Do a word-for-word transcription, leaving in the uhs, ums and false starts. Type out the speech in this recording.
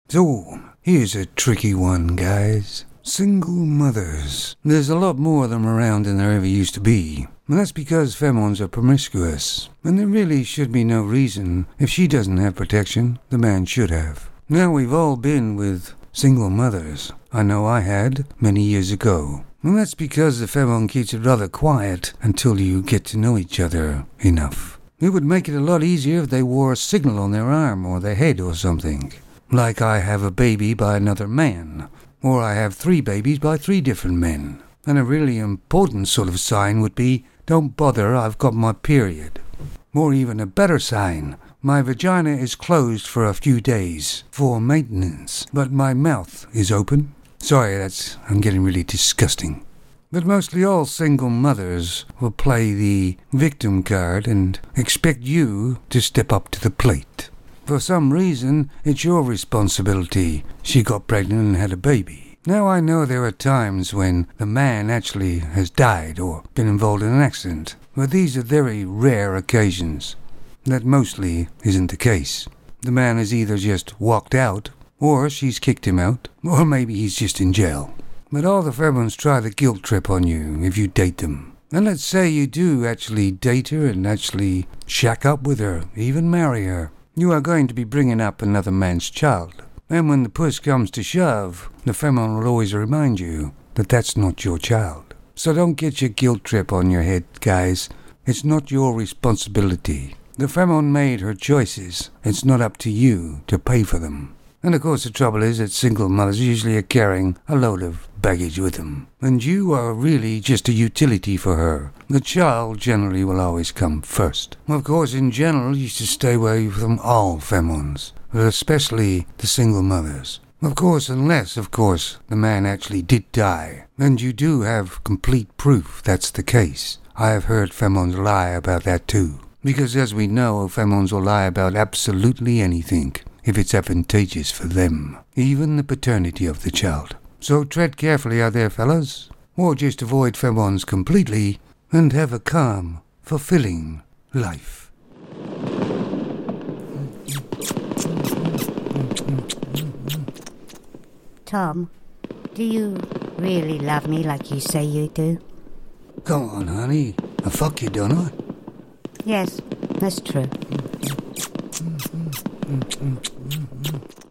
So, here's a tricky one, guys. Single mothers. There's a lot more of them around than there ever used to be. And that's because femons are promiscuous. And there really should be no reason, if she doesn't have protection, the man should have. Now, we've all been with single mothers. I know I had, many years ago. And that's because the femon keeps it rather quiet until you get to know each other enough. It would make it a lot easier if they wore a signal on their arm or their head or something. Like I have a baby by another man. Or I have three babies by three different men. And a really important sort of sign would be, don't bother, I've got my period. Or even a better sign, my vagina is closed for a few days, for maintenance, but my mouth is open. Sorry, that's, I'm getting really disgusting. But mostly all single mothers will play the victim card and expect you to step up to the plate. For some reason, it's your responsibility. She got pregnant and had a baby. Now I know there are times when the man actually has died or been involved in an accident, but these are very rare occasions. That mostly isn't the case. The man has either just walked out, or she's kicked him out, or maybe he's just in jail. But all the femons try the guilt trip on you if you date them. And let's say you do actually date her and actually shack up with her, even marry her. You are going to be bringing up another man's child. And when the push comes to shove, the femon will always remind you that that's not your child. So don't get your guilt trip on your head, guys. It's not your responsibility. The femon made her choices. It's not up to you to pay for them. And of course the trouble is that single mothers usually are carrying a load of baggage with them. And you are really just a utility for her. The child generally will always come first. Of course, in general, you should stay away from all femons, but especially the single mothers. Of course, unless, of course, the man actually did die. And you do have complete proof that's the case. I have heard femons lie about that too. Because as we know, femons will lie about absolutely anything, if it's advantageous for them, even the paternity of the child. So tread carefully out there, fellas, or just avoid femons completely, and have a calm, fulfilling life. Tom, do you really love me like you say you do? Come on, honey. I fuck you, don't I? Yes, that's true. Mm, mm, mm, mm, mm, mm.